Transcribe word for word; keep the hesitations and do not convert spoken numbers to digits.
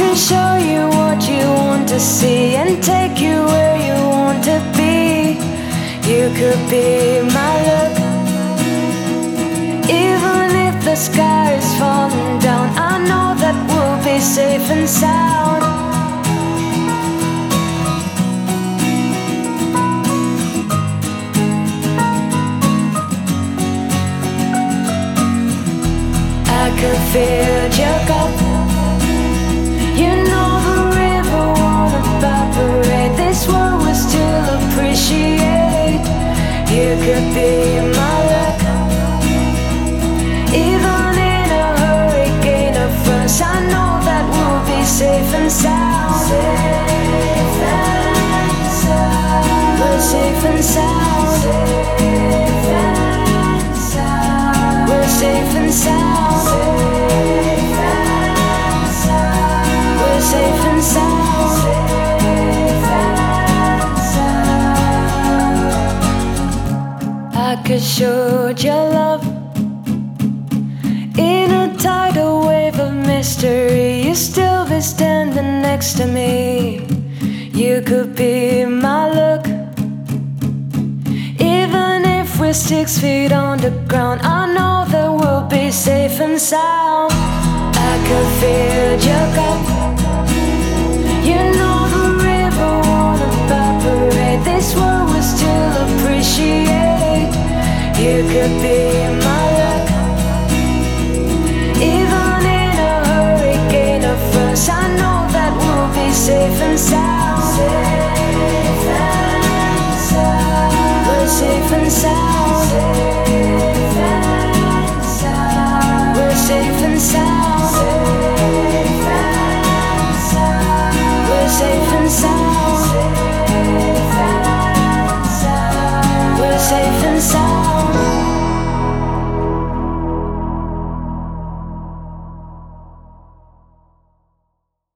can show you what you want to see and take you where you want to be. You could be my luck. Even if the sky is falling down, I know that we'll be safe and sound. I could feel your cup. You know the river won't evaporate. This world will still appreciate. You could be my luck. Even in a hurricane of fronts, I know that we'll be safe and sound. Safe and sound. We're safe and sound. Safe and sound. We're safe and sound. Safe and sound. Safe and sound. I could show your love in a tidal wave of mystery. You still be standing next to me. You could be my luck. Even if we're six feet on the ground, I know that we'll be safe and sound. I could feel your cup. You know the river won't evaporate. This world will still appreciate. You could be my luck. Even in a hurricane of fronts, I know that we'll be safe and sound. Safe and sound. We're safe and sound. Safe and sound. We're safe and sound. Safe and sound. We're safe and sound. Safe and sound. We're safe and sound.